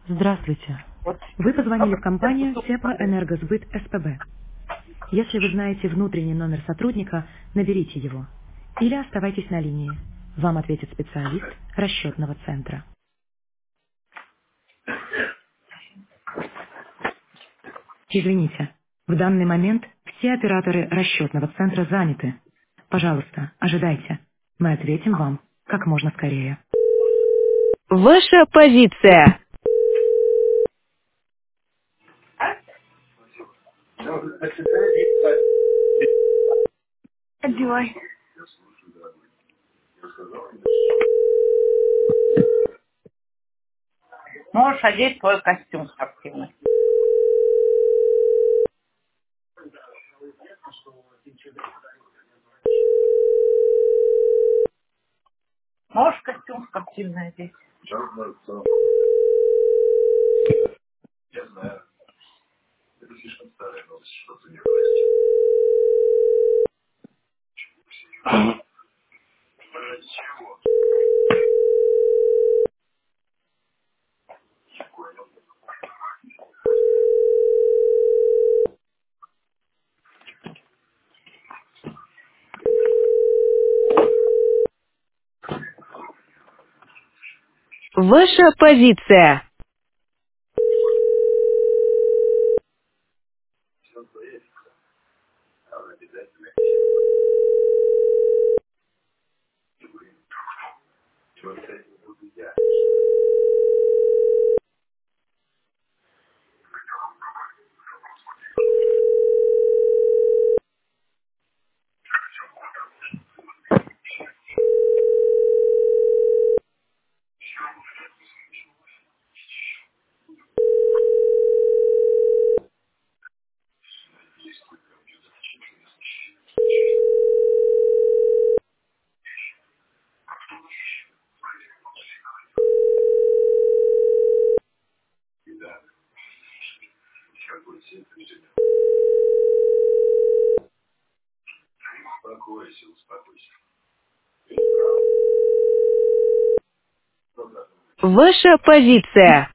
Здравствуйте. Вот. Вы А позвонили в это компанию тут Теплоэнергосбыт СПБ. Если вы знаете внутренний номер сотрудника, наберите его. Или оставайтесь на линии. Вам ответит специалист расчетного центра. Извините, в данный момент все операторы расчетного центра заняты. Пожалуйста, ожидайте. Мы ответим вам как можно скорее. Ваша позиция. одевай. Можешь одеть твой костюм спортивный. Можешь костюм спортивный одеть. Ваша позиция. Ваша позиция.